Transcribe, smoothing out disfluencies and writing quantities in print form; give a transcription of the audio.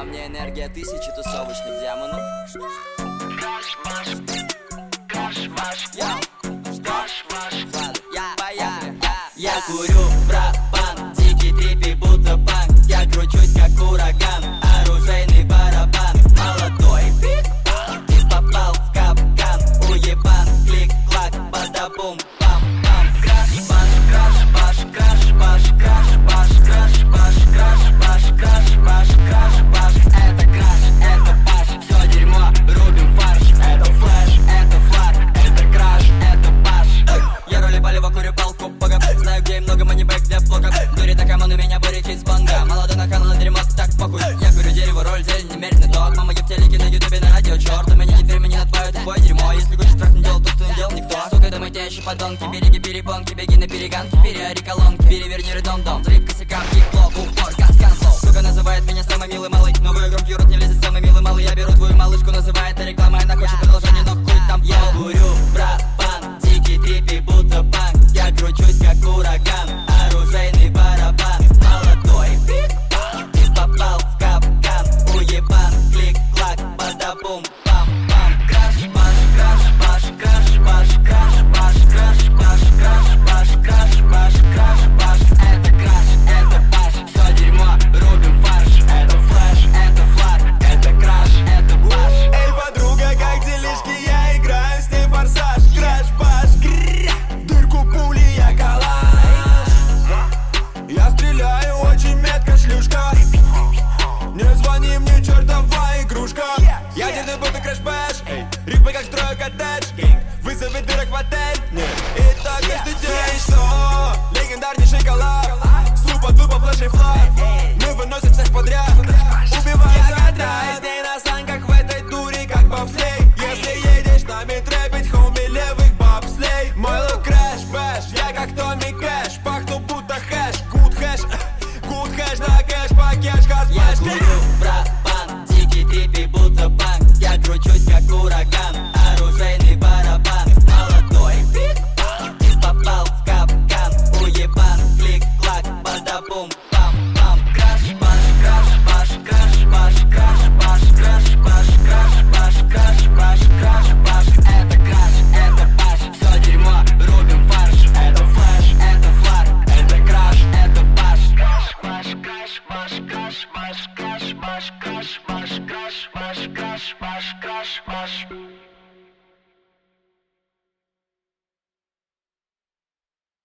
Во мне энергия тысячи тусовочных демонов. Я курю пропан, дикий трипи будто панк. Я кручусь как ураган, оружейный барабан. Молодой биг-бан, ты попал в капкан. Уебан, клик-клак, бада-бум, пам-пам. Краш-баш, краш-баш, краш-баш, краш-баш, краш-баш, краш-баш, краш-баш, краш-баш. Это краш, это баш, все дерьмо, рубим фарш. Это флэш, это флаг, это краш, это баш. Я роли полево, курю палку бога. Знаю, где много манибэк для блоков. Дури так, он у меня боричит с бонга. Молодой наканул дерьмо, так похуй. Я курю дерево, роль, зелень, немеренный ток. Мама, я в телеке, на ютубе, на радио. Черт, у меня не дверь, меня на твое тупое дерьмо. Если хочешь трах не делал, то что не делал никто. Сука, да мы те еще подонки. Береги перепонки, беги на перегонки. Переори колонки, переверни редом-дом. Заливка